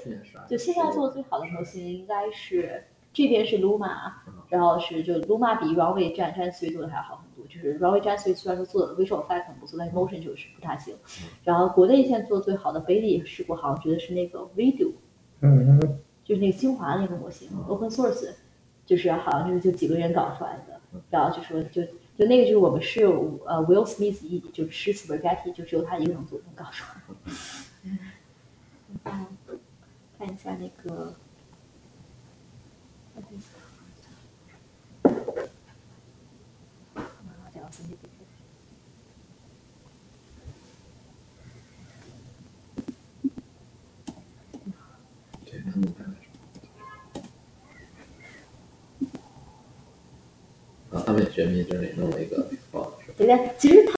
去年12月。 就现在做的最好的模型应该是这边是 Luma，然后是就 Luma 比 Runway Jan Three 做的还好很多，就是 Runway Jan Three 虽然说做的 visual effect 很不错，但是 motion 就是不太行。然后国内现在做的最好的 Bailey 也试过，好像觉得是那个 Video，就是那个清华那个模型 open source，就是好像就几个人搞出来的，然后就说就那个就是我们是Will Smith 就是诗词 Spaghetti 就只有他一个能做能搞出来。看一下那个。 他们也学迷之里弄了一个 bot， 其实